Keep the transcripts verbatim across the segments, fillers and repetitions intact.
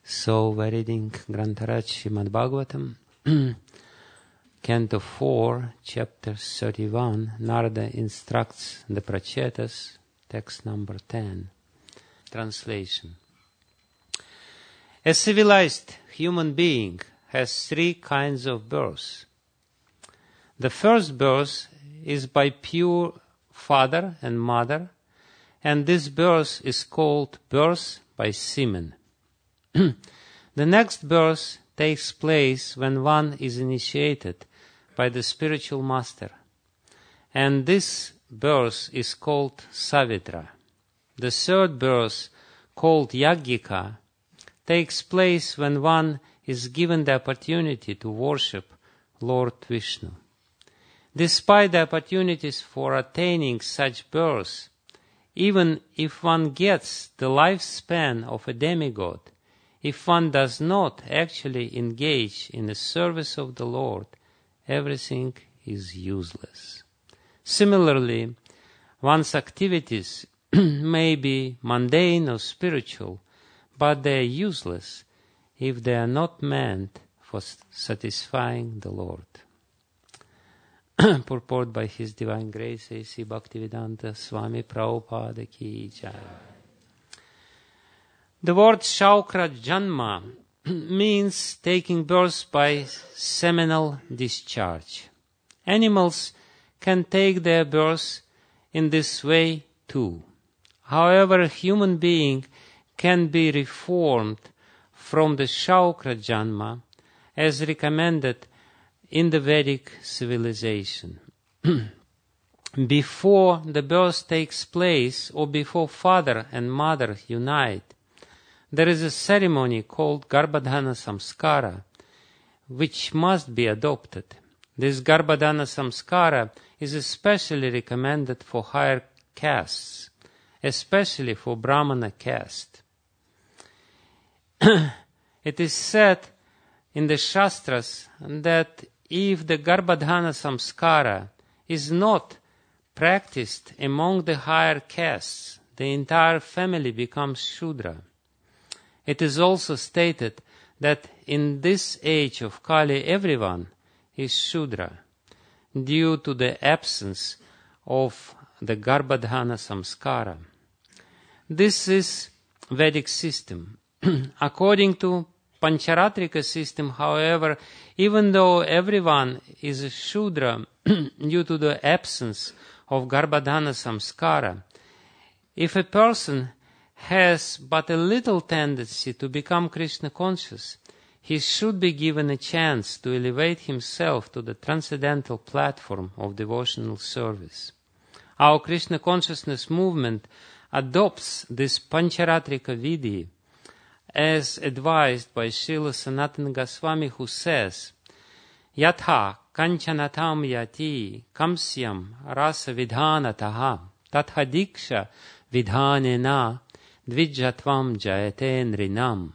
So we're reading Grantaraj Srimad Bhagavatam, Canto four, Chapter thirty-one. Narada instructs the Prachetas, text number ten. Translation. A civilized human being has three kinds of birth. The first birth is by pure father and mother, and this birth is called birth by semen. The next birth takes place when one is initiated by the spiritual master, and this birth is called Savitra. The third birth, called Yajnika, takes place when one is given the opportunity to worship Lord Vishnu. Despite the opportunities for attaining such birth, even if one gets the lifespan of a demigod, if one does not actually engage in the service of the Lord, everything is useless. Similarly, one's activities may be mundane or spiritual, but they are useless if they are not meant for satisfying the Lord. Purport by His Divine Grace, A C Bhaktivedanta Swami Prabhupada Ki Jai. The word Shaukra Janma means taking birth by seminal discharge. Animals can take their birth in this way too. However, a human being can be reformed from the Shaukra Janma as recommended in the Vedic civilization. Before the birth takes place or before father and mother unite, there is a ceremony called Garbhadhana Samskara, which must be adopted. This Garbhadhana Samskara is especially recommended for higher castes, especially for Brahmana caste. It is said in the Shastras that if the Garbhadhana Samskara is not practiced among the higher castes, the entire family becomes Shudra. It is also stated that in this age of Kali everyone is Shudra due to the absence of the Garbhadhana Samskara. This is Vedic system. According to Pancharatrika system, however, even though everyone is a Shudra due to the absence of Garbhadhana Samskara, if a person has but a little tendency to become Krishna conscious, he should be given a chance to elevate himself to the transcendental platform of devotional service. Our Krishna consciousness movement adopts this Pancharatrika Vidhi as advised by Srila Sanatana Goswami, who says, Yatha kanchanatam yati kamsyam rasa vidhanataha tatha diksha vidhanena dvijatvam jayate nrinam.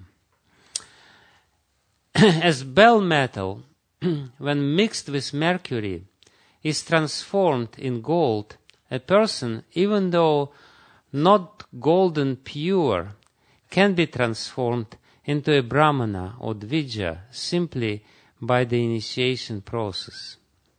As bell metal, when mixed with mercury, is transformed in gold, a person, even though not golden pure, can be transformed into a Brahmana or Dvija simply by the initiation process.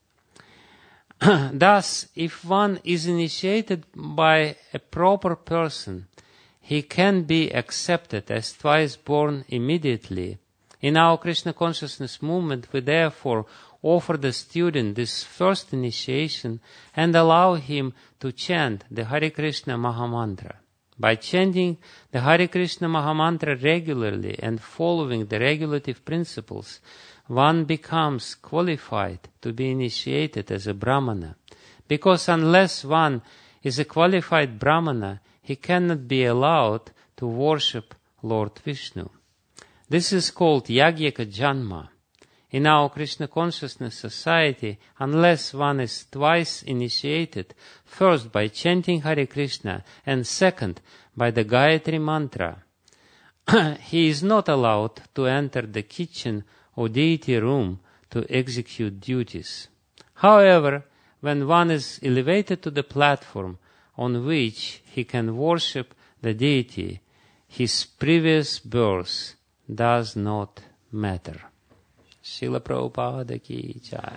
Thus, if one is initiated by a proper person, he can be accepted as twice born immediately. In our Krishna consciousness movement, we therefore offer the student this first initiation and allow him to chant the Hare Krishna Mahamantra. By chanting the Hare Krishna Mahamantra regularly and following the regulative principles, one becomes qualified to be initiated as a Brahmana. Because unless one is a qualified Brahmana, he cannot be allowed to worship Lord Vishnu. This is called Yajnika Janma. In our Krishna Consciousness Society, unless one is twice initiated, first by chanting Hare Krishna and second by the Gayatri Mantra, he is not allowed to enter the kitchen or deity room to execute duties. However, when one is elevated to the platform on which he can worship the deity, his previous birth does not matter. Srila Prabhupada ki jai.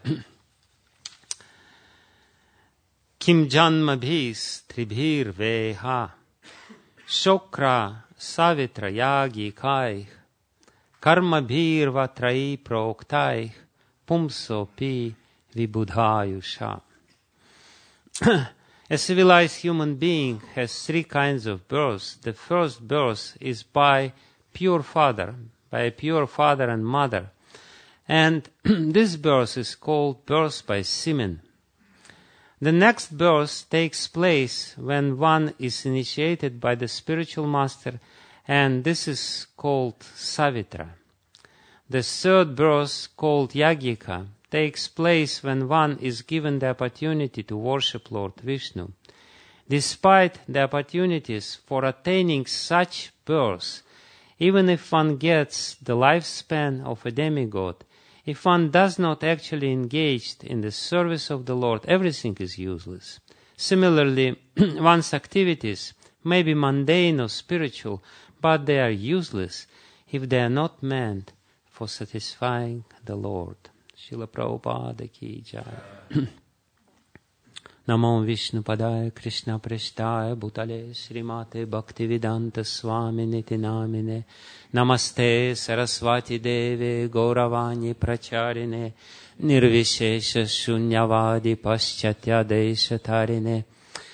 Kim janma bhis tribhir veha shokra savitra yagi kai karma bhir vatrai proktai pumso pi vibudhayusha. A civilized human being has three kinds of births. The first birth is by pure father, by a pure father and mother. And this birth is called birth by semen. The next birth takes place when one is initiated by the spiritual master, and this is called Savitra. The third birth, called Yagika, takes place when one is given the opportunity to worship Lord Vishnu. Despite the opportunities for attaining such births, even if one gets the lifespan of a demigod, if one does not actually engage in the service of the Lord, everything is useless. Similarly, one's activities may be mundane or spiritual, but they are useless if they are not meant for satisfying the Lord. Srila Prabhupada ki jai. Namo Vishnu Padaya Krishna Preshtaya Bhutale Srimate Bhaktivedanta Swami Niti Namine Namaste Saraswati Deve Gauravani Pracharine Nirvishesha Shunyavadi Paschatya Desha Tarine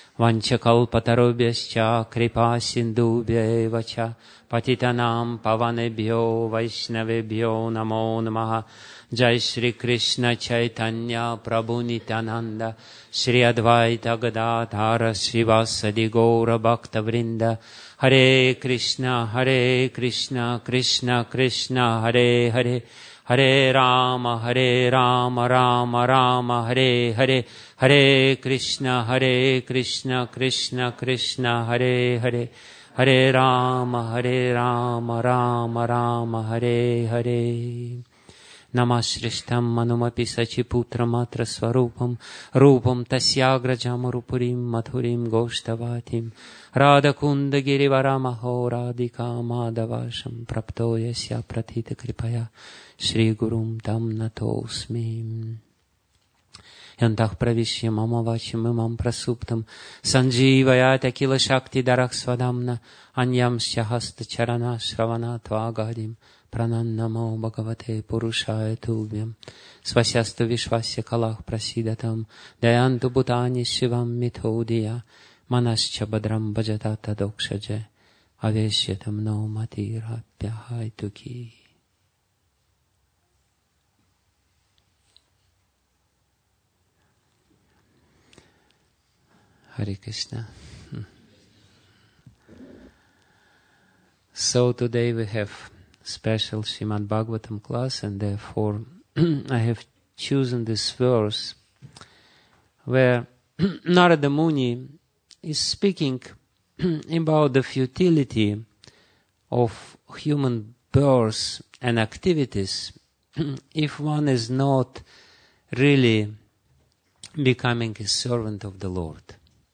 Vanchakalpatarubhyascha Kripa Sindhubhya Evacha Patitanam Pavanebhyo Vaishnavebhyo Namo Namaha. Jai Shri Krishna Chaitanya Prabhu Nityananda Shri Advaita Gadadhara Srivasadi Gaura Bhakta Vrinda. Hare Krishna Hare Krishna Krishna Krishna Hare Hare Hare Rama Hare Rama Rama Rama Hare Hare Hare Krishna Hare Krishna Krishna Krishna Hare Hare Hare Rama Hare Rama Rama Rama Hare Hare. Namashrishtam manumapi sachiputram atra swarupam rupam tasyagrajam rupurim mathurim goshtavatim radhakunda girivaramaho radhika madavasham prapto yasya prathita kripaya shri gurum tam natosmi. Yantah pravishya mama vacham imam prasuptam sanjivayata kila shakti darak svadamna anyam syahasta charana shravana tvagadim Pranannamo Bhagavate Purushaya Tubhyam Svasyastu Vishvasya Kalach Prasidatam Dayantu Bhutani Shivam Mithodya Manascha Badram Bhajatata Dokshaje Aveshyatam No Matirapyahaituki. Hare Krishna. So today we have special Srimad Bhagavatam class, and therefore I have chosen this verse where Narada Muni is speaking about the futility of human births and activities if one is not really becoming a servant of the Lord.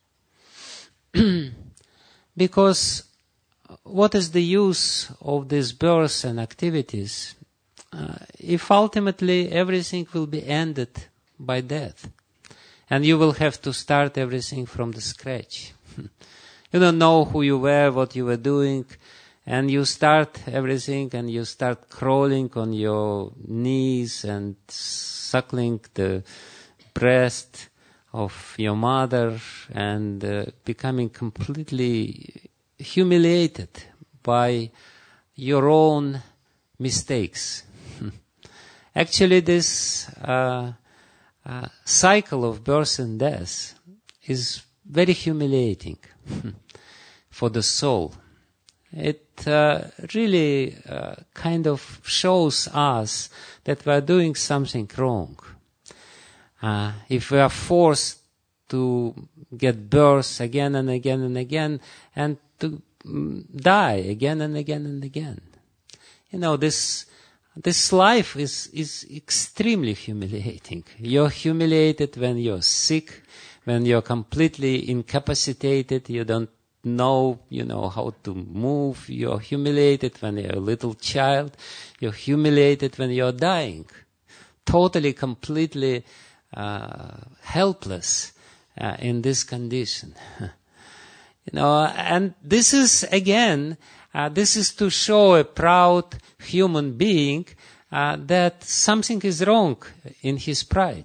Because what is the use of these births and activities uh, if ultimately everything will be ended by death and you will have to start everything from the scratch? You don't know who you were, what you were doing, and you start everything and you start crawling on your knees and suckling the breast of your mother and uh, becoming completely humiliated by your own mistakes. Actually, this uh, uh, cycle of birth and death is very humiliating for the soul. It uh, really uh, kind of shows us that we are doing something wrong. Uh, if we are forced to get birth again and again and again and to die again and again and again. You know, this this life is, is extremely humiliating. You're humiliated when you're sick, when you're completely incapacitated, you don't know, you know, how to move. You're humiliated when you're a little child. You're humiliated when you're dying. Totally, completely uh, helpless uh, in this condition. You know, and this is, again, uh, this is to show a proud human being uh, that something is wrong in his pride.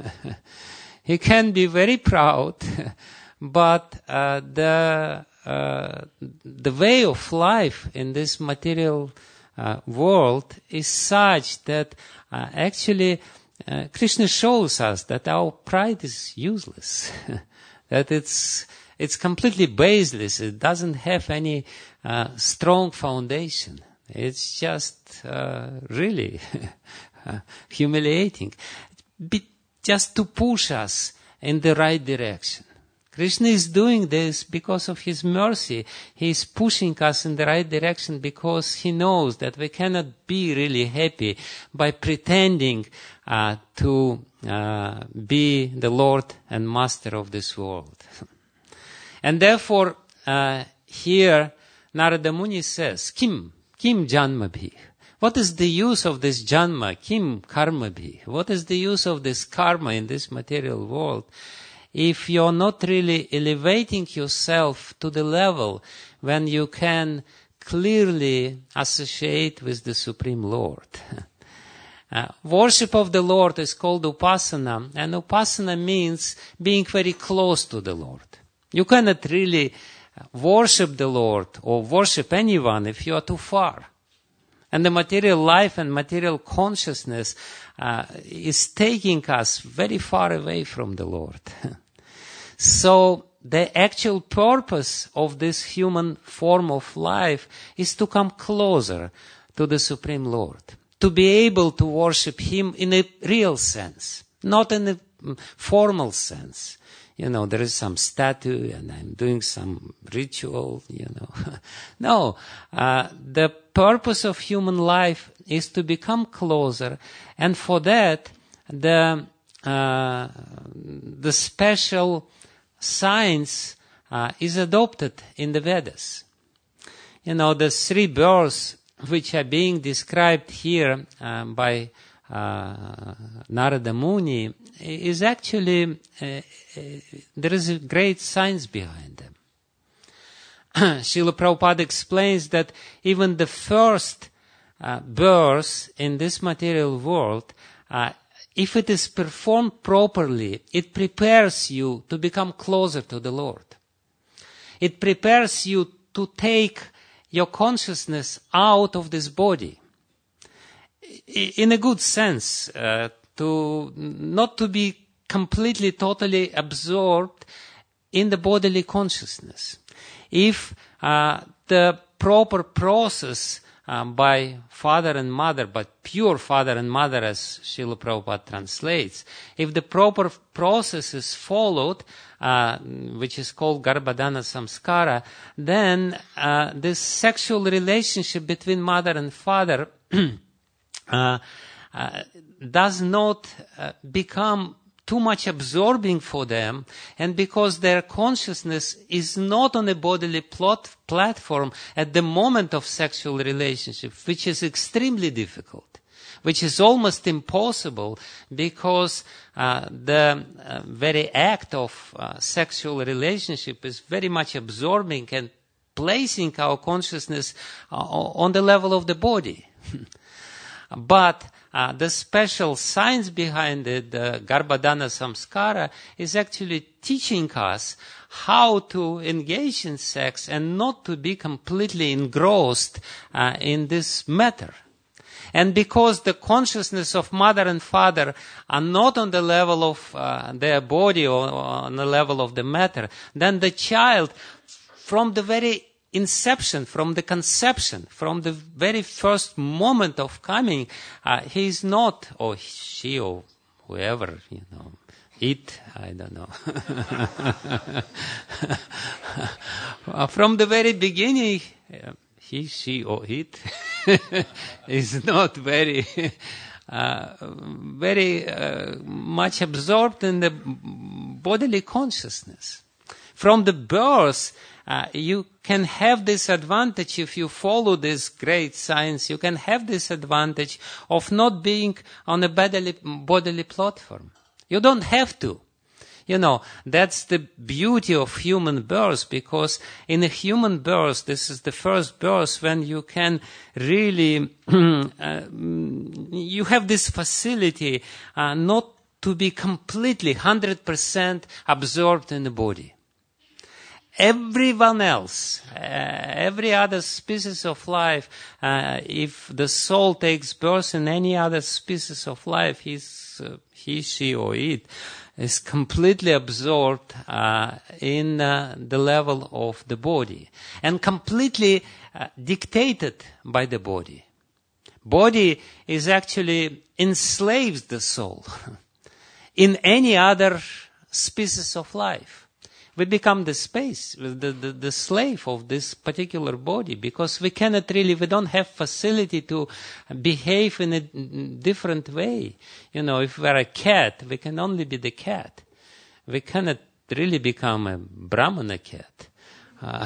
He can be very proud, but uh, the uh, the way of life in this material uh, world is such that uh, actually uh, Krishna shows us that our pride is useless, that it's it's completely baseless. It doesn't have any uh, strong foundation. It's just uh, really uh, humiliating. Be- just to push us in the right direction. Krishna is doing this because of his mercy. He is pushing us in the right direction because he knows that we cannot be really happy by pretending uh, to uh, be the Lord and Master of this world. And therefore, uh, here Narada Muni says, Kim, Kim Janmabhi. What is the use of this janma, kim karma bhi? What is the use of this karma in this material world if you're not really elevating yourself to the level when you can clearly associate with the Supreme Lord? Uh, worship of the Lord is called upasana, and upasana means being very close to the Lord. You cannot really worship the Lord or worship anyone if you are too far. And the material life and material consciousness uh, is taking us very far away from the Lord. So the actual purpose of this human form of life is to come closer to the Supreme Lord, to be able to worship Him in a real sense, not in a formal sense. You know, there is some statue and I'm doing some ritual, you know. No, uh, the purpose of human life is to become closer, and for that, the uh, the special science uh, is adopted in the Vedas. You know, the three births which are being described here uh, by uh, Narada Muni is actually, uh, uh, there is a great science behind them. Srila Prabhupada explains that even the first uh, birth in this material world, uh, if it is performed properly, it prepares you to become closer to the Lord. It prepares you to take your consciousness out of this body. In a good sense, uh, to not to be completely, totally absorbed in the bodily consciousness. If uh, the proper process um, by father and mother, but pure father and mother as Srila Prabhupada translates, if the proper process is followed, uh, which is called Garbhadana Samskara, then uh, this sexual relationship between mother and father uh, uh, does not uh, become too much absorbing for them, and because their consciousness is not on a bodily plot platform at the moment of sexual relationship, which is extremely difficult, which is almost impossible, because uh, the uh, very act of uh, sexual relationship is very much absorbing and placing our consciousness uh, on the level of the body. But Uh, the special science behind it, the Garbhadana Samskara, is actually teaching us how to engage in sex and not to be completely engrossed uh, in this matter. And because the consciousness of mother and father are not on the level of uh, their body or on the level of the matter, then the child, from the very inception, from the conception, from the very first moment of coming, uh, he is not, or she, or whoever, you know, it, I don't know. uh, from the very beginning, uh, he, she, or it is not very, uh, very uh, much absorbed in the bodily consciousness. From the birth, uh, you can have this advantage if you follow this great science. You can have this advantage of not being on a bodily, bodily platform. You don't have to. You know, that's the beauty of human birth, because in a human birth, this is the first birth when you can really, uh, you have this facility uh, not to be completely one hundred percent absorbed in the body. Everyone else, uh, every other species of life, uh, if the soul takes birth in any other species of life, he's, uh, he, she, or it is completely absorbed uh, in uh, the level of the body and completely uh, dictated by the body. Body is actually enslaves the soul. In any other species of life, we become the space, the, the, the slave of this particular body, because we cannot really, we don't have facility to behave in a different way. You know, if we're a cat, we can only be the cat. We cannot really become a Brahmana cat. Uh,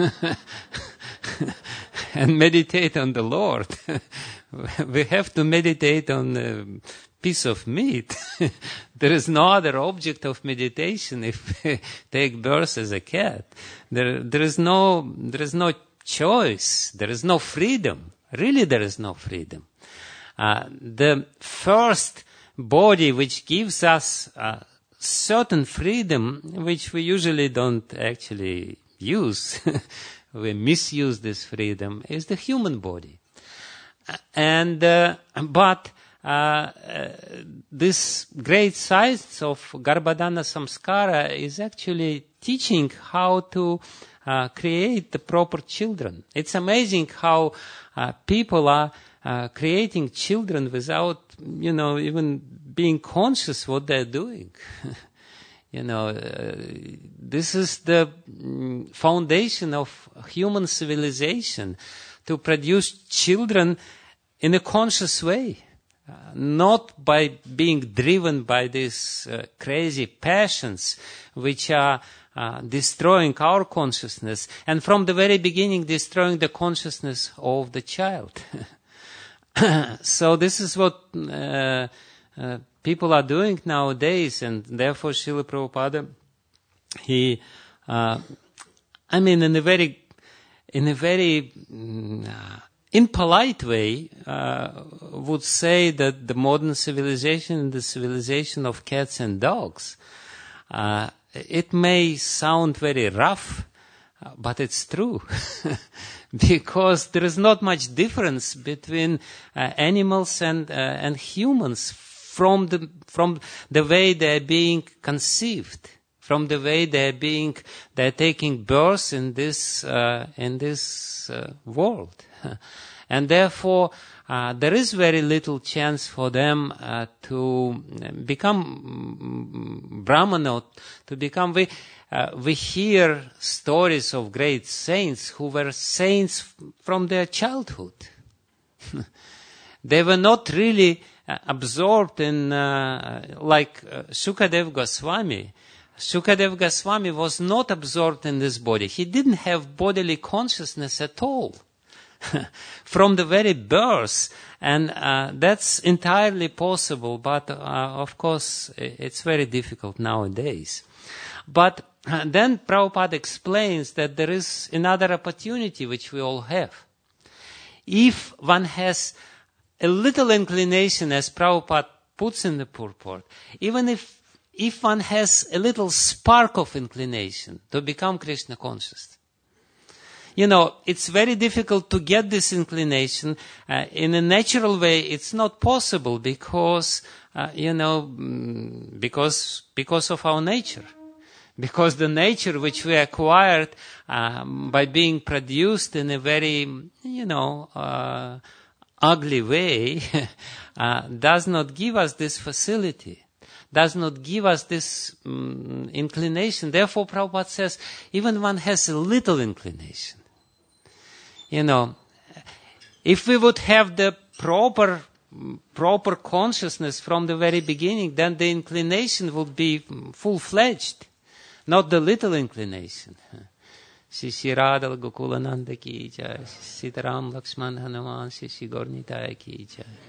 and meditate on the Lord. We have to meditate on a piece of meat. There is no other object of meditation if we take birth as a cat. There, there is no, there is no choice. There is no freedom. Really, there is no freedom. Uh, the first body which gives us uh, certain freedom, which we usually don't actually use, we misuse this freedom, is the human body. And uh, but uh, uh, this great science of Garbhadhana Samskara is actually teaching how to uh, create the proper children. It's amazing how uh, people are uh, creating children without, you know, even being conscious what they're doing. You know, uh, this is the mm, foundation of human civilization, to produce children in a conscious way, uh, not by being driven by these uh, crazy passions which are uh, destroying our consciousness, and from the very beginning destroying the consciousness of the child. So this is what uh, uh, people are doing nowadays, and therefore Srila Prabhupada, he, uh, I mean, in a very, in a very uh, impolite way, uh, would say that the modern civilization is the civilization of cats and dogs. Uh, it may sound very rough, uh, but it's true. Because there is not much difference between uh, animals and, uh, and humans from the, from the way they're being conceived, from the way they're being, they're taking birth in this, uh, in this uh, world. And therefore, uh, there is very little chance for them uh, to become Brahmana, to become, we, uh, we hear stories of great saints who were saints from their childhood. They were not really uh, absorbed in, uh, like uh, Shukadev Goswami. Shukadev Goswami was not absorbed in this body. He didn't have bodily consciousness at all. From the very birth, and uh, that's entirely possible, but uh, of course it's very difficult nowadays. But uh, then Prabhupada explains that there is another opportunity which we all have. If one has a little inclination, as Prabhupada puts in the purport, even if if one has a little spark of inclination to become Krishna conscious, you know, it's very difficult to get this inclination. Uh, in a natural way, it's not possible because, uh, you know, because, because of our nature. Because the nature which we acquired um, by being produced in a very, you know, uh, ugly way uh, does not give us this facility, does not give us this um, inclination. Therefore, Prabhupada says, even one has a little inclination. You know, if we would have the proper, proper consciousness from the very beginning, then the inclination would be full-fledged, not the little inclination. Shri Shri Radha Gokulananda ki jai, Sitaram Lakshman Hanuman Shri Shri Gaura ki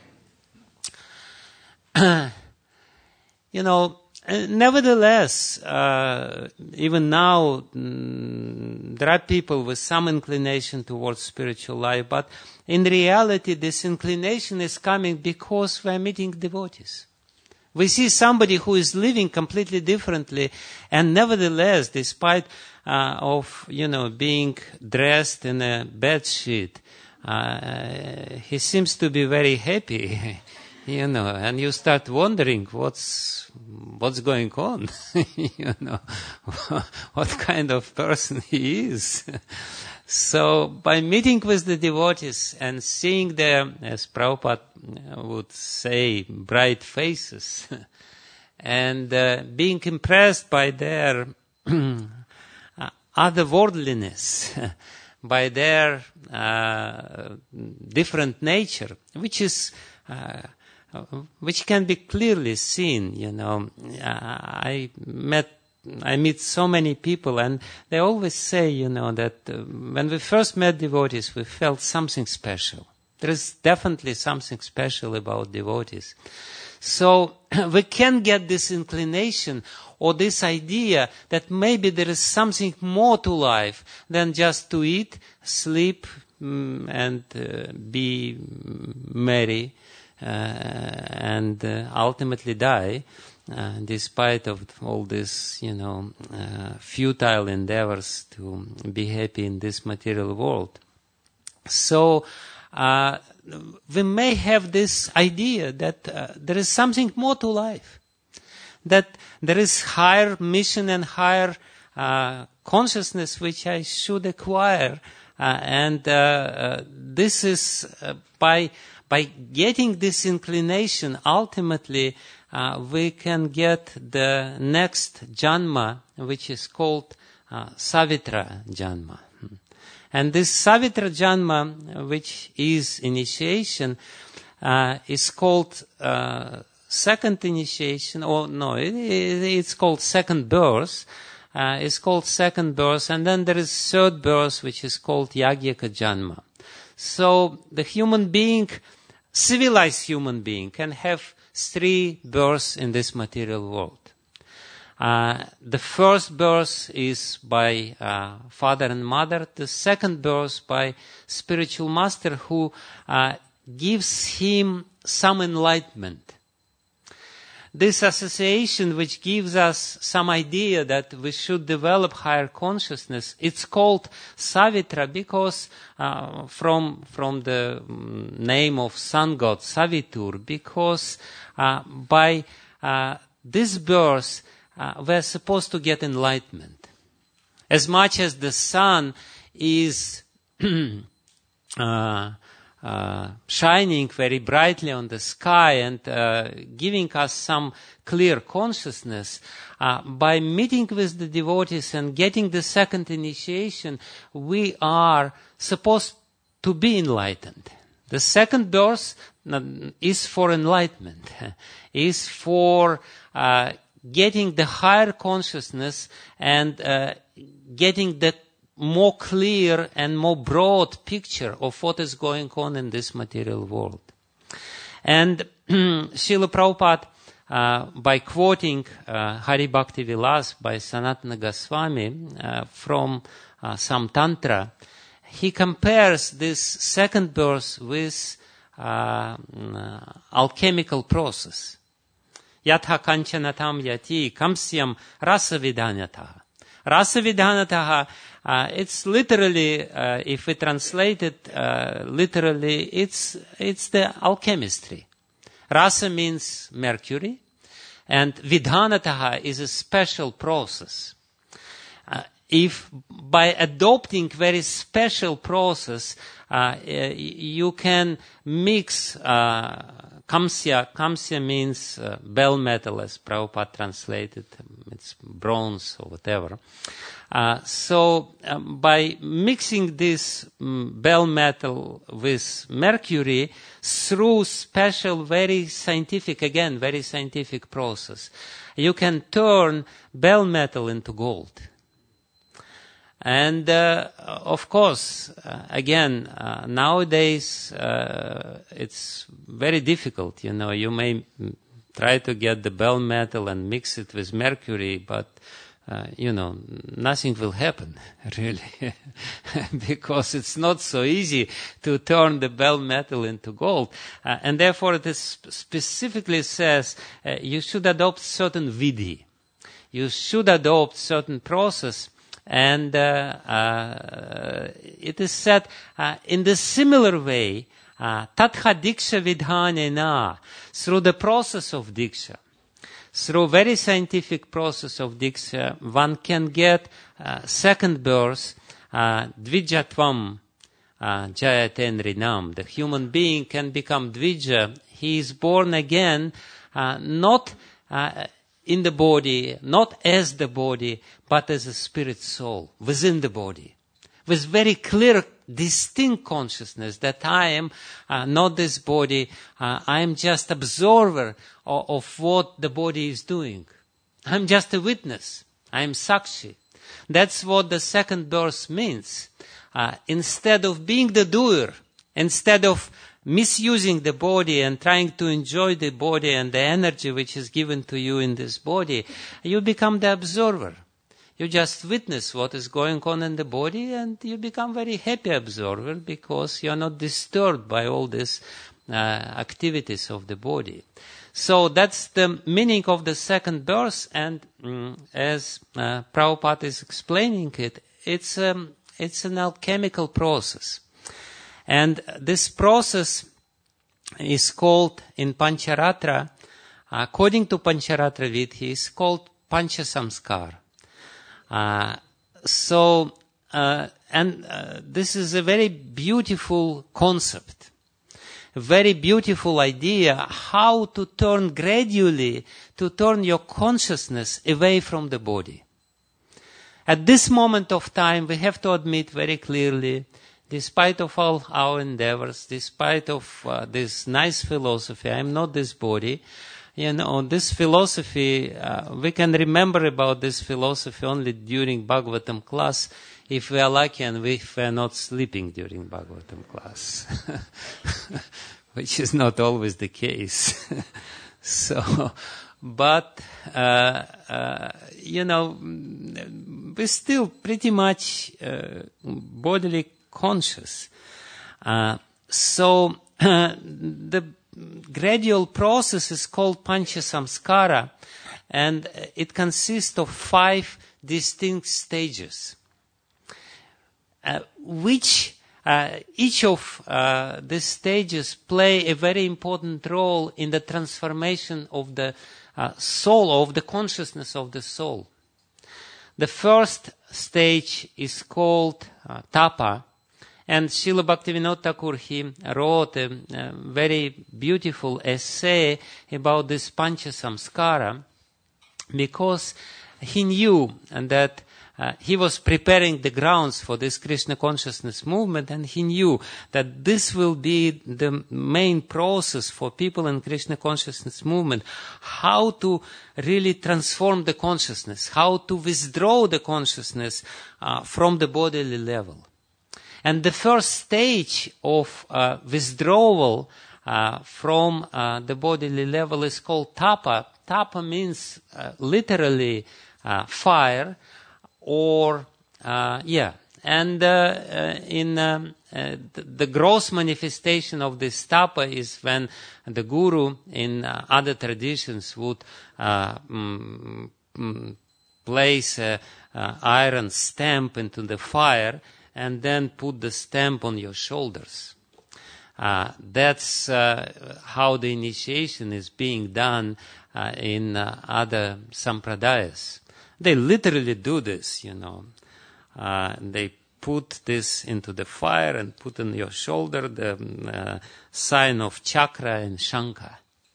jai. You know, nevertheless, uh, even now, mm, there are people with some inclination towards spiritual life, but in reality, this inclination is coming because we are meeting devotees. We see somebody who is living completely differently, and nevertheless, despite uh, of you know being dressed in a bed sheet, uh, he seems to be very happy. You know, and you start wondering what's what's going on. You know, what kind of person he is. So, by meeting with the devotees and seeing their, as Prabhupada would say, bright faces, and uh, being impressed by their otherworldliness, by their uh, different nature, which is uh, which can be clearly seen. You know, I met. I meet so many people, and they always say, you know, that uh, when we first met devotees, we felt something special. There is definitely something special about devotees. So we can get this inclination or this idea that maybe there is something more to life than just to eat, sleep, mm, and uh, be merry, uh, and uh, ultimately die. Uh, despite of all this, you know, uh, futile endeavors to be happy in this material world. So, uh, we may have this idea that uh, there is something more to life, that there is higher mission and higher uh, consciousness which I should acquire, uh, and uh, uh, this is uh, by by getting this inclination ultimately. Uh, we can get the next janma, which is called uh, Savitra janma. And this Savitra janma, which is initiation, uh, is called uh, second initiation, or no, it, it, it's called second birth. Uh, it's called second birth, and then there is third birth, which is called Yagyaka janma. So the human being, civilized human being, can have three births in this material world. Uh, the first birth is by uh, father and mother. The second birth by spiritual master who uh, gives him some enlightenment. This association which gives us some idea that we should develop higher consciousness, it's called Savitra because uh, from from the name of sun god Savitur, because uh, by uh, this birth uh, we're supposed to get enlightenment. As much as the sun is uh, Uh, shining very brightly on the sky and uh, giving us some clear consciousness, uh, by meeting with the devotees and getting the second initiation, we are supposed to be enlightened. The second birth is for enlightenment, is for uh, getting the higher consciousness and uh, getting the more clear and more broad picture of what is going on in this material world. And Srila Prabhupada, uh, by quoting uh, Hari Bhakti Vilas by Sanatana Goswami uh, from uh, some Tantra, he compares this second birth with uh, uh, alchemical process. Yatha kanchanatam yati kamsyam rasavidhanataha. Rasavidhanataha, uh, it's literally, uh, if we translate it uh, literally, it's it's the alchemistry. Rasa means mercury, and vidhanataha is a special process. Uh, if by adopting very special process, uh, you can mix uh, kamsya. Kamsya means uh, bell metal, as Prabhupada translated. It's bronze or whatever. Uh, so um, by mixing this um, bell metal with mercury through special, very scientific, again, very scientific process, you can turn bell metal into gold. And uh, of course, uh, again, uh, nowadays uh, it's very difficult. You know, you may try to get the bell metal and mix it with mercury, but uh, you know, nothing will happen really, because it's not so easy to turn the bell metal into gold. Uh, and therefore, it is specifically says uh, you should adopt certain vidhi. You should adopt certain process. And uh, uh, it is said uh, in the similar way, uh, Tatha Diksha Vidhanena, through the process of Diksha, through very scientific process of Diksha, one can get uh, second birth, uh, Dvijatvam uh, Jayaten Rinam. The human being can become Dvija. He is born again, uh, not uh, in the body, not as the body, but as a spirit soul within the body, with very clear, distinct consciousness that I am uh, not this body, uh, I am just observer of, of what the body is doing. I'm just a witness. I am Sakshi. That's what the second birth means. Uh, instead of being the doer, instead of misusing the body and trying to enjoy the body and the energy which is given to you in this body, you become the observer. You just witness what is going on in the body, and you become very happy observer because you are not disturbed by all these uh, activities of the body. So that's the meaning of the second birth, and um, as uh, Prabhupada is explaining it, it's, um, it's an alchemical process. And this process is called in Pancharatra, according to Pancharatra Vidhi, is called Panchasamskar. Uh, so, uh, and uh, this is a very beautiful concept, a very beautiful idea how to turn gradually, to turn your consciousness away from the body. At this moment of time, we have to admit very clearly, despite of all our endeavors, despite of uh, this nice philosophy, I am not this body. You know, this philosophy, uh, we can remember about this philosophy only during Bhagavatam class, if we are lucky and if we are not sleeping during Bhagavatam class, which is not always the case. So, but, uh, uh, you know, we're still pretty much uh, bodily conscious. Uh, so, uh, the gradual process is called Panchasamskara, and it consists of five distinct stages, uh, which uh, each of uh, these stages play a very important role in the transformation of the uh, soul, of the consciousness of the soul. The first stage is called uh, Tapa, and Srila Bhaktivinoda Thakur, he wrote a, a very beautiful essay about this Panchasamskara, because he knew that uh, he was preparing the grounds for this Krishna consciousness movement, and he knew that this will be the main process for people in Krishna consciousness movement, how to really transform the consciousness, how to withdraw the consciousness uh, from the bodily level. And the first stage of uh, withdrawal uh, from uh, the bodily level is called Tapa. Tapa means uh, literally uh, fire, or, uh, yeah. And uh, uh, in um, uh, the, the gross manifestation of this Tapa is when the Guru in uh, other traditions would uh, mm, mm, place an iron stamp into the fire, and then put the stamp on your shoulders. Uh, that's uh, how the initiation is being done uh, in uh, other sampradayas. They literally do this, you know. Uh, they put this into the fire and put on your shoulder the uh, sign of chakra and shankha.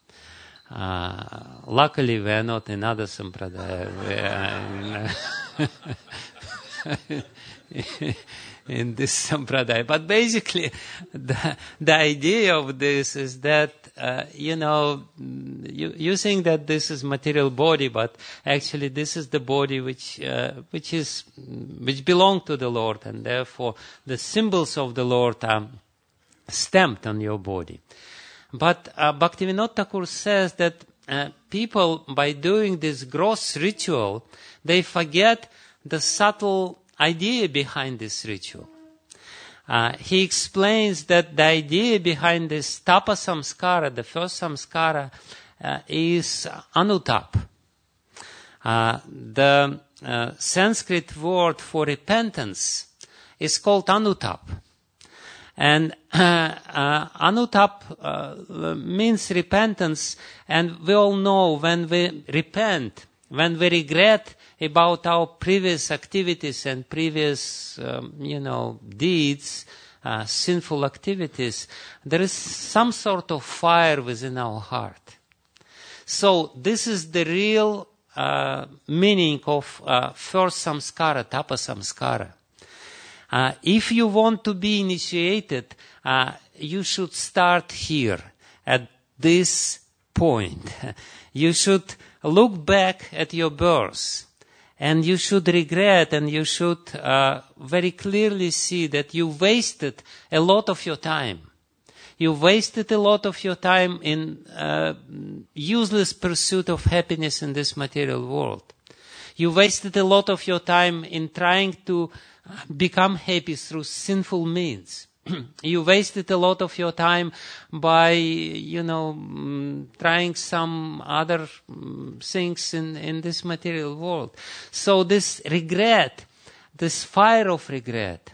Uh, luckily, we are not in other sampradaya. We are in, in this sampradaya. But basically, the, the idea of this is that, uh, you know, you, you think that this is material body, but actually this is the body which, uh, which is, which belong to the Lord, and therefore the symbols of the Lord are stamped on your body. But uh, Bhaktivinoda Thakur says that uh, people, by doing this gross ritual, they forget the subtle idea behind this ritual. Uh, he explains that the idea behind this tapa samskara, the first samskara, uh, is anutap. Uh, the uh, Sanskrit word for repentance is called anutap. And uh, uh, anutap uh, means repentance, and we all know when we repent, when we regret about our previous activities and previous, um, you know, deeds, uh, sinful activities, there is some sort of fire within our heart. So this is the real uh, meaning of uh, first samskara, tapa samskara. Uh, if you want to be initiated, uh, you should start here, at this point. You should look back at your birth, and you should regret, and you should uh, very clearly see that you wasted a lot of your time. You wasted a lot of your time in uh, useless pursuit of happiness in this material world. You wasted a lot of your time in trying to become happy through sinful means. You wasted a lot of your time by, you know, mm, trying some other mm, things in, in this material world. So this regret, this fire of regret,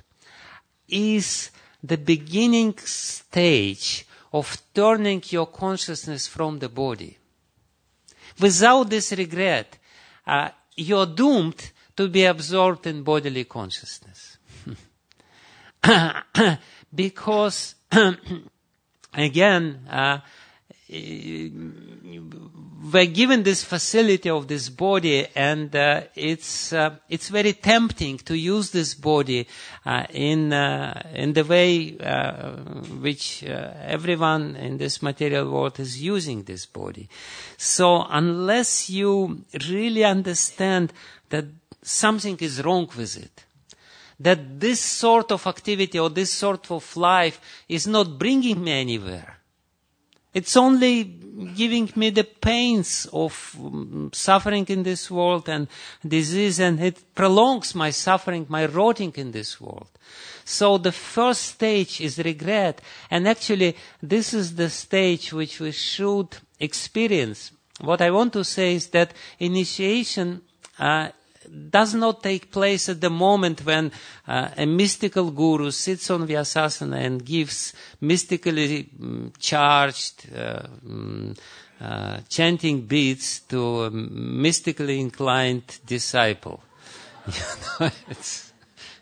is the beginning stage of turning your consciousness from the body. Without this regret, uh, you're doomed to be absorbed in bodily consciousness. Because, again, uh, we're given this facility of this body, and uh, it's uh, it's very tempting to use this body uh, in uh, in the way uh, which uh, everyone in this material world is using this body. So unless you really understand that something is wrong with it, that this sort of activity or this sort of life is not bringing me anywhere, it's only giving me the pains of um, suffering in this world and disease, and it prolongs my suffering, my rotting in this world. So the first stage is regret, and actually this is the stage which we should experience. What I want to say is that initiation uh, does not take place at the moment when uh, a mystical guru sits on Vyasasana and gives mystically um, charged uh, um, uh, chanting beads to a mystically inclined disciple. You know, it's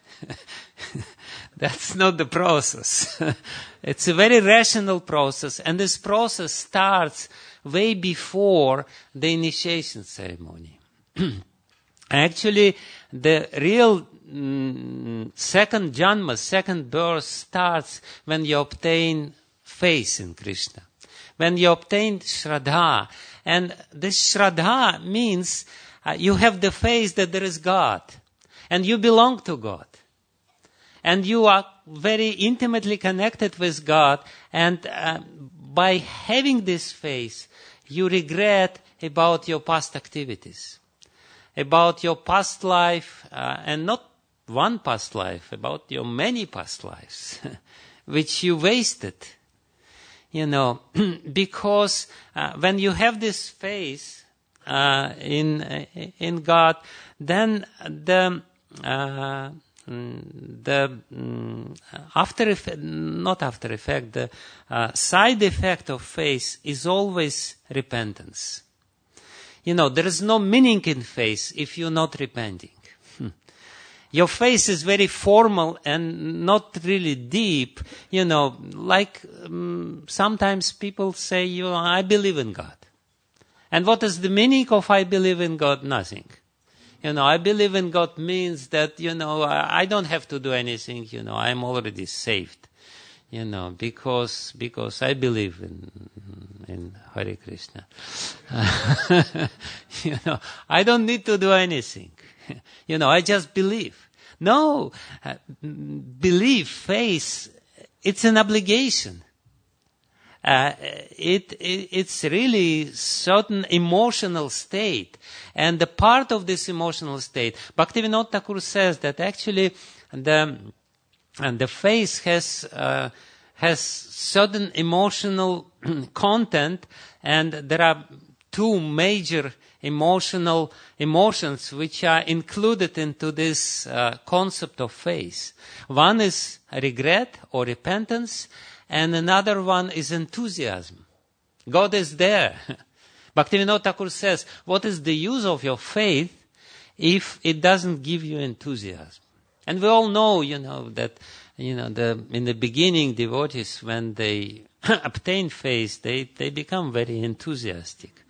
that's not the process. It's a very rational process, and this process starts way before the initiation ceremony. Actually, the real mm, second janma, second birth starts when you obtain faith in Krishna, when you obtain shraddha. And this shraddha means uh, you have the faith that there is God, and you belong to God, and you are very intimately connected with God, and uh, by having this faith, you regret about your past activities, about your past life, uh, and not one past life, about your many past lives, which you wasted, you know, because uh, when you have this faith uh, in in God, then the uh, the um, after effect, not after effect, the uh, side effect of faith is always repentance. You know, there is no meaning in faith if you're not repenting. Your faith is very formal and not really deep. You know, like um, sometimes people say, you know, I believe in God. And what is the meaning of I believe in God? Nothing. You know, I believe in God means that, you know, I, I don't have to do anything, you know, I'm already saved. You know, because because I believe in in Hare Krishna. You know, I don't need to do anything. You know, I just believe. No, uh, belief, faith, it's an obligation. Uh, it, it it's really certain emotional state, and the part of this emotional state, Bhaktivinoda Thakur says that actually the and the faith has uh, has certain emotional content, and there are two major emotional emotions which are included into this uh, concept of faith. One is regret or repentance, and another one is enthusiasm. God is there. Bhaktivinoda Thakur says, what is the use of your faith if it doesn't give you enthusiasm? And we all know, you know, that, you know, the in the beginning, devotees, when they obtain faith, they, they become very enthusiastic.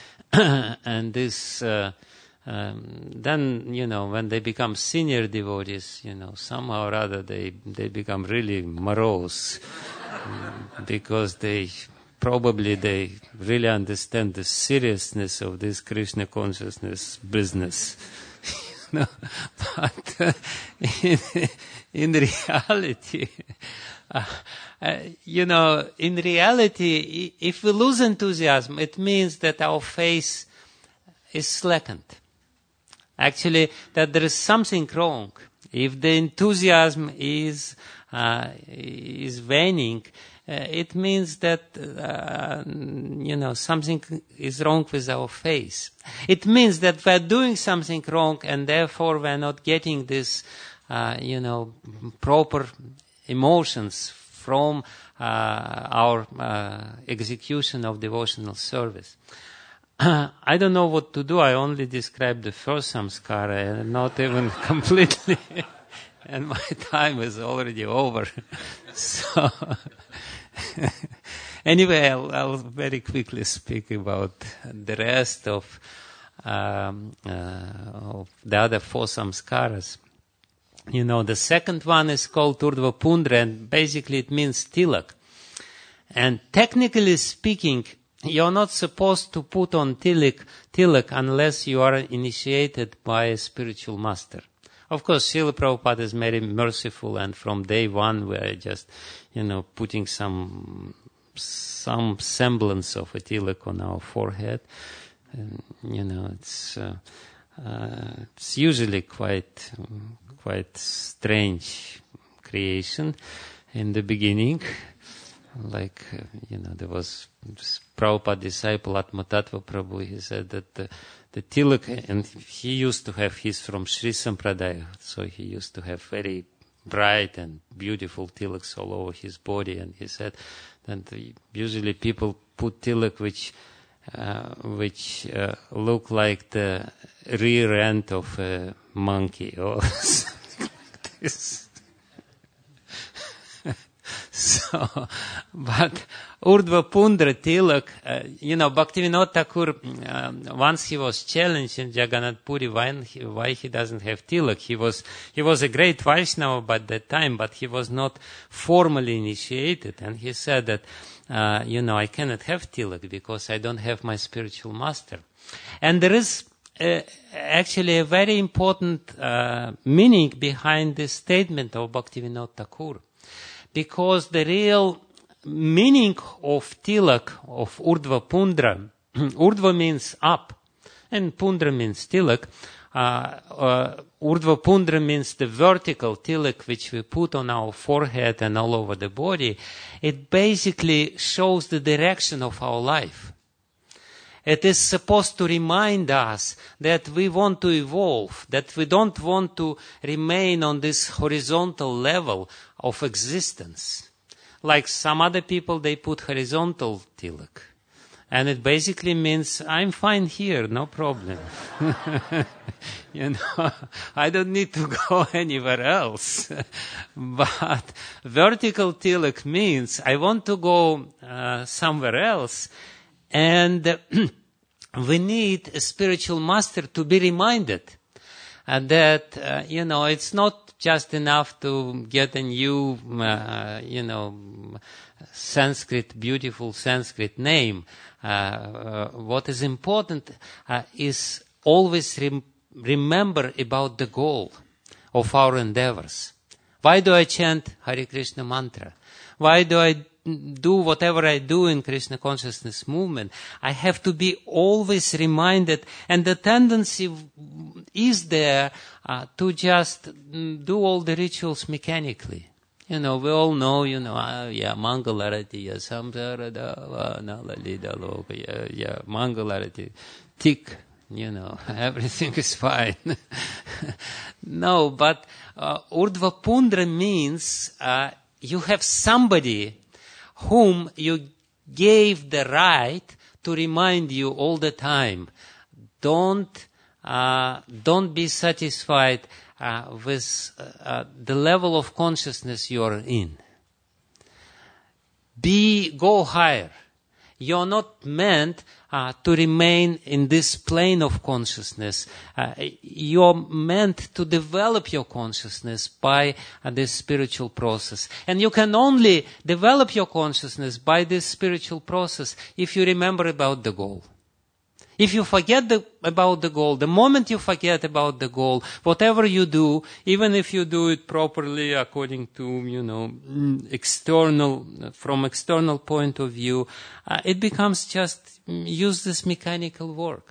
And this, uh, um, then, you know, when they become senior devotees, you know, somehow or other they, they become really morose. Because they, probably they really understand the seriousness of this Krishna consciousness business. No, but uh, in, in reality, uh, uh, you know, in reality, if we lose enthusiasm, it means that our faith is slackened. Actually, that there is something wrong. If the enthusiasm is uh, is waning, uh, it means that uh, you know something is wrong with our faith. It means that we are doing something wrong, and therefore we are not getting this, uh, you know, proper emotions from uh, our uh, execution of devotional service. I don't know what to do. I only described the first samskara, and not even completely. And my time is already over. So, anyway, I'll, I'll very quickly speak about the rest of, um, uh, of the other four samskaras. You know, the second one is called Urdhva Pundra, and basically it means tilak. And technically speaking, you're not supposed to put on tilak, tilak unless you are initiated by a spiritual master. Of course, Srila Prabhupada is very merciful, and from day one we're just, you know, putting some some semblance of a tilak on our forehead. And, you know, it's uh, uh, it's usually quite quite strange creation in the beginning. Like, uh, you know, there was this Prabhupada disciple, Atma Tattva Prabhu, he said that the, the tilak, and he used to have, he's from Sri Sampradaya, so he used to have very bright and beautiful tilaks all over his body, and he said that the, usually people put tilak which, uh, which uh, look like the rear end of a monkey or something like this. So, but Urdhva Pundra tilak, uh, you know, Bhaktivinoda Thakur, um, once he was challenged in Jagannath Puri why he, why he doesn't have tilak. He was he was a great Vaishnava by that time, but he was not formally initiated. And he said that, uh, you know, I cannot have tilak because I don't have my spiritual master. And there is uh, actually a very important uh, meaning behind this statement of Bhaktivinoda Thakur. Because the real meaning of tilak, of Urdhva Pundra, Urdhva means up, and Pundra means tilak. Uh, uh, Urdhva Pundra means the vertical tilak which we put on our forehead and all over the body. It basically shows the direction of our life. It is supposed to remind us that we want to evolve, that we don't want to remain on this horizontal level of existence. Like some other people, they put horizontal tilak. And it basically means, I'm fine here, no problem. You know, I don't need to go anywhere else. But vertical tilak means, I want to go uh, somewhere else. And we need a spiritual master to be reminded uh, that, uh, you know, it's not just enough to get a new, uh, you know, Sanskrit, beautiful Sanskrit name. Uh, uh, what is important uh, is always rem- remember about the goal of our endeavors. Why do I chant Hare Krishna mantra? Why do I do whatever I do in Krishna consciousness movement? I have to be always reminded, and the tendency is there uh, to just do all the rituals mechanically. You know, we all know, you know, uh, yeah, Mangalarati, yeah, Samsarada, Nalalida Loka, yeah, yeah, Mangalarati, tick, you know, everything is fine. No, but uh, Urdhva Pundra means uh, you have somebody whom you gave the right to remind you all the time. Don't, uh, don't be satisfied Uh, with uh, the level of consciousness you are in. Be, go higher. You're not meant uh, to remain in this plane of consciousness. Uh, you're meant to develop your consciousness by uh, this spiritual process. And you can only develop your consciousness by this spiritual process if you remember about the goal. If you forget the, about the goal, the moment you forget about the goal, whatever you do, even if you do it properly according to, you know, external, from external point of view, uh, it becomes just useless mechanical work.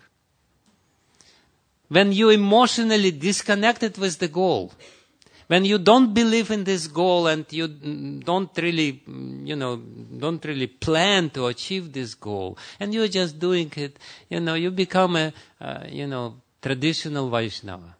When you emotionally disconnected with the goal, when you don't believe in this goal and you don't really, you know, don't really plan to achieve this goal, and you're just doing it, you know, you become a, uh, you know, traditional Vaishnava.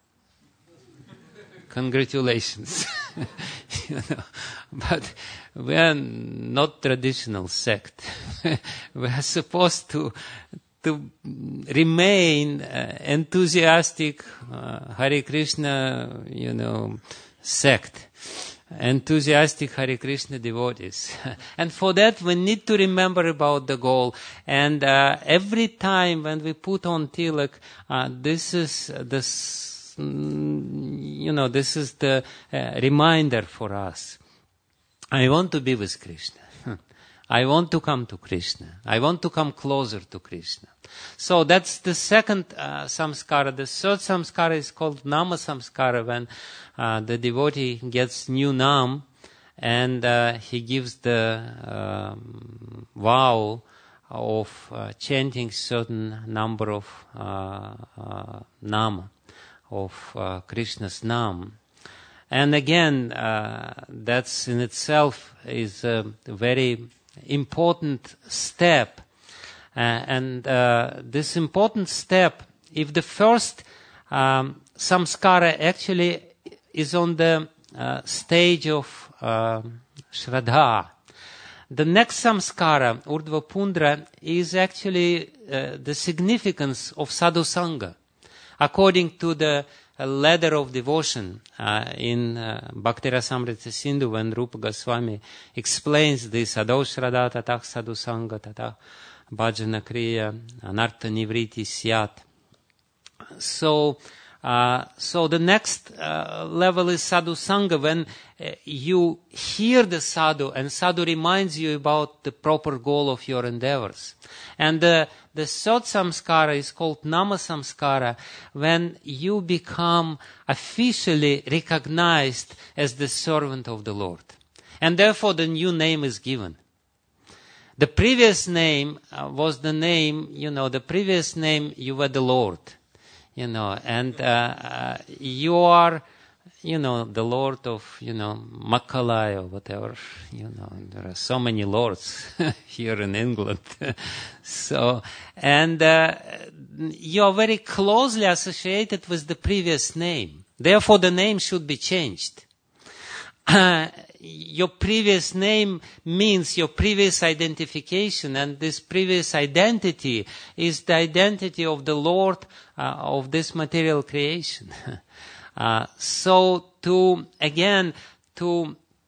Congratulations. You know, but we are not traditional sect. We are supposed to to remain uh, enthusiastic uh, Hare Krishna, you know, sect, enthusiastic Hare Krishna devotees. And for that we need to remember about the goal. And uh, every time when we put on tilak, uh, this is this, you know, this is the uh, reminder for us. I want to be with Krishna. I want to come to Krishna. I want to come closer to Krishna. So that's the second uh, samskara. The third samskara is called nama samskara, when uh, the devotee gets new nam and uh, he gives the um, vow of uh, chanting certain number of uh, uh, nama, of uh, Krishna's nam. And again, uh, that's in itself is a very important step. Uh, and uh, this important step, if the first um, samskara actually is on the uh, stage of uh, Shraddha, the next samskara, Urdhva Pundra, is actually uh, the significance of sadhusanga. According to the uh, ladder of devotion uh, in uh, Bhakti Rasamrita Sindhu, when Rupa Goswami explains this, Adau Shraddha tatah sadhusanga tatah bhajana kriya anartha nivriti syat. So, uh, so the next uh, level is sadhu sangha, when uh, you hear the sadhu and sadhu reminds you about the proper goal of your endeavors. And the, the third samskara is called nama samskara, when you become officially recognized as the servant of the Lord. And therefore the new name is given. The previous name uh, was the name, you know, the previous name, you were the Lord, you know, and uh, uh, you are, you know, the Lord of, you know, Makalai or whatever, you know, there are so many lords here in England. So, and uh, you are very closely associated with the previous name. Therefore, the name should be changed. Uh, your previous name means your previous identification, and this previous identity is the identity of the Lord uh, of this material creation. uh, so to, again, to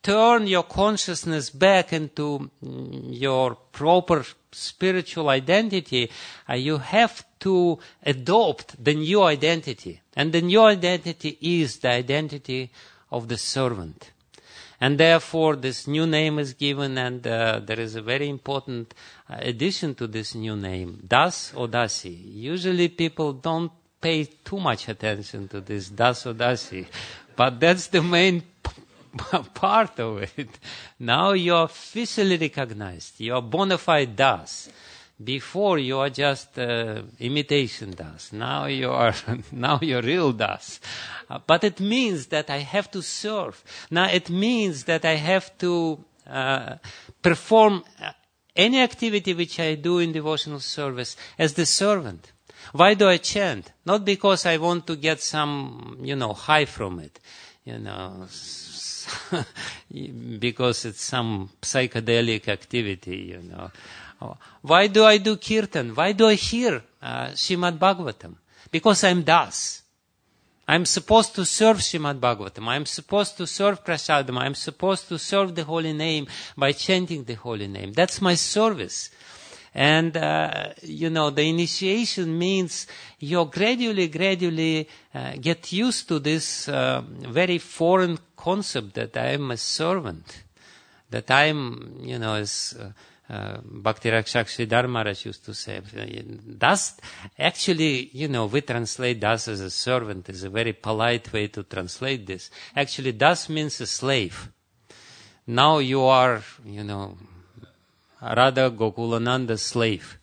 turn your consciousness back into your proper spiritual identity, uh, you have to adopt the new identity. And the new identity is the identity of the servant. And therefore, this new name is given, and uh, there is a very important uh, addition to this new name, Das or Dasi. Usually people don't pay too much attention to this Das or Dasi, but that's the main part of it. Now you are officially recognized. You are bona fide Das. Before you are just uh, imitation Das. Now you are now you're real Das. Uh, but it means that I have to serve. Now it means that I have to uh, perform any activity which I do in devotional service as the servant. Why do I chant? Not because I want to get some, you know, high from it. You know, because it's some psychedelic activity, you know. Why do I do kirtan? Why do I hear uh, Srimad Bhagavatam? Because I'm Das. I'm supposed to serve Srimad Bhagavatam. I'm supposed to serve Prasadam. I'm supposed to serve the holy name by chanting the holy name. That's my service. And, uh, you know, the initiation means you gradually, gradually uh, get used to this uh, very foreign concept that I am a servant. That I am, you know, as uh, uh, Bhakti Rakshak Sridhar Maharaj used to say, Das, actually, you know, we translate Das as a servant. Is a very polite way to translate this. Actually, Das means a slave. Now you are, you know, Radha Gokulananda's slave.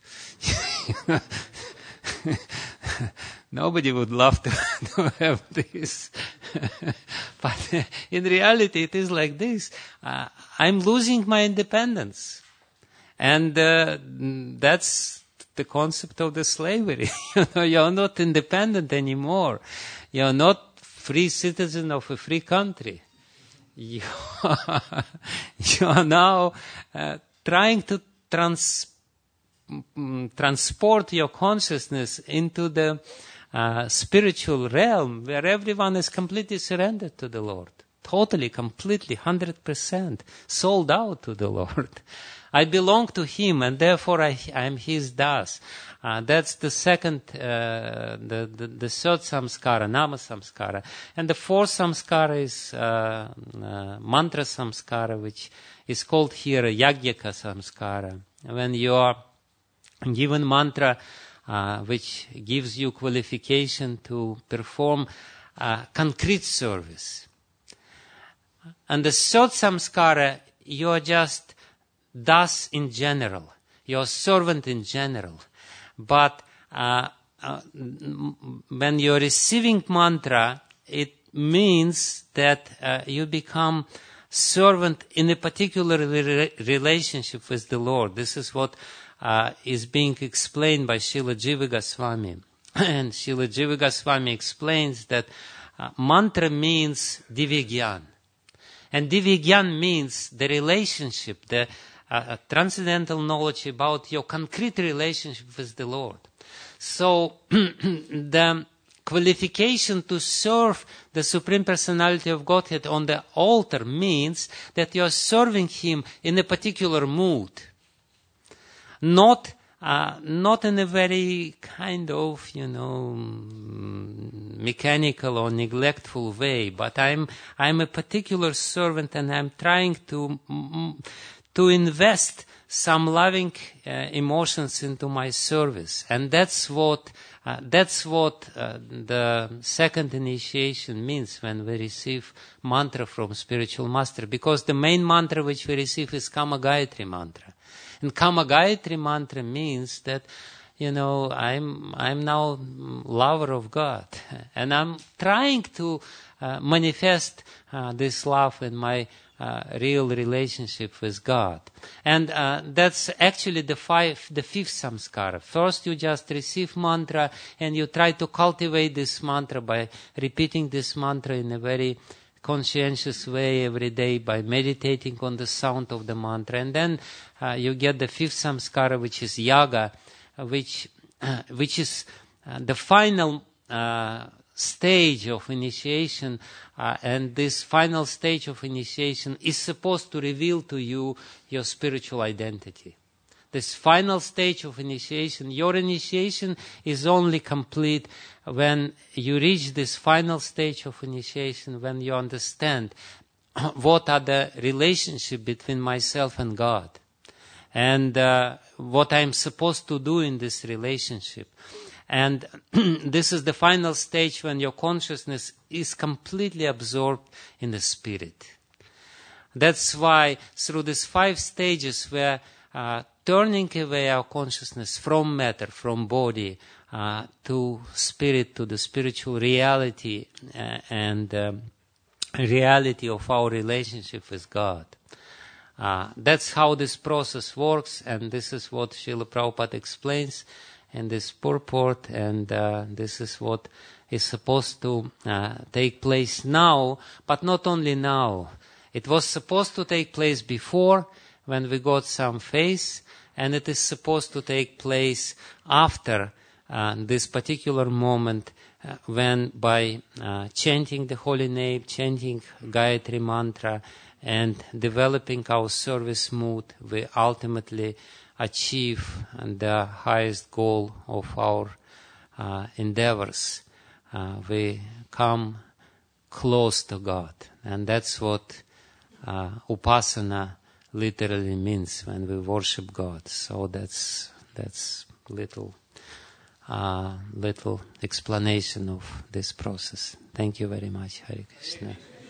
Nobody would love to, to have this. But in reality, it is like this. Uh, I'm losing my independence. And uh, that's the concept of the slavery. You know, you're not independent anymore. You're not free citizen of a free country. You are, you are now uh, trying to trans, transport your consciousness into the uh, spiritual realm where everyone is completely surrendered to the Lord. Totally, completely, one hundred percent sold out to the Lord. I belong to Him, and therefore I am His Das. Uh, that's the second, uh, the, the, the third samskara, nama samskara. And the fourth samskara is uh, uh, mantra samskara, which is called here Yajnaka samskara. When you are given mantra uh, which gives you qualification to perform uh, concrete service. And the third samskara, you are just Das in general. You are servant in general. But uh, uh, when you are receiving mantra, it means that uh, you become servant in a particular re- relationship with the Lord. This is what uh, is being explained by Srila Jiva Goswami. And Srila Jiva Goswami explains that uh, mantra means divigyan. And divigyan means the relationship, the uh, transcendental knowledge about your concrete relationship with the Lord. So the qualification to serve the Supreme Personality of Godhead on the altar means that you are serving Him in a particular mood. Not uh, not in a very kind of, you know, mechanical or neglectful way, but I'm I'm a particular servant, and I'm trying to to invest some loving uh, emotions into my service, and that's what uh, that's what uh, the second initiation means when we receive mantra from spiritual master, because the main mantra which we receive is Kama Gayatri mantra, and Kama Gayatri mantra means that, you know, I'm I'm now lover of God, and I'm trying to uh, manifest uh, this love in my Uh, real relationship with God. And uh, that's actually the five, the fifth samskara. First you just receive mantra and you try to cultivate this mantra by repeating this mantra in a very conscientious way every day, by meditating on the sound of the mantra. And then uh, you get the fifth samskara, which is yaga, uh, which, uh, which is uh, the final uh, stage of initiation, uh, and this final stage of initiation is supposed to reveal to you your spiritual identity. This final stage of initiation, your initiation is only complete when you reach this final stage of initiation, when you understand what are the relationship between myself and God, and uh, what I'm supposed to do in this relationship. And this is the final stage when your consciousness is completely absorbed in the Spirit. That's why through these five stages, we're uh, turning away our consciousness from matter, from body, uh, to Spirit, to the spiritual reality uh, and um, reality of our relationship with God. Uh, that's how this process works, and this is what Srila Prabhupada explains in this purport, and uh, this is what is supposed to uh, take place now, but not only now. It was supposed to take place before, when we got some faith, and it is supposed to take place after uh, this particular moment, uh, when by uh, chanting the holy name, chanting Gayatri mantra, and developing our service mood, we ultimately achieve the highest goal of our uh, endeavors. Uh, we come close to God, and that's what uh, upasana literally means, when we worship God. So that's that's little uh, little explanation of this process. Thank you very much, Hare Krishna.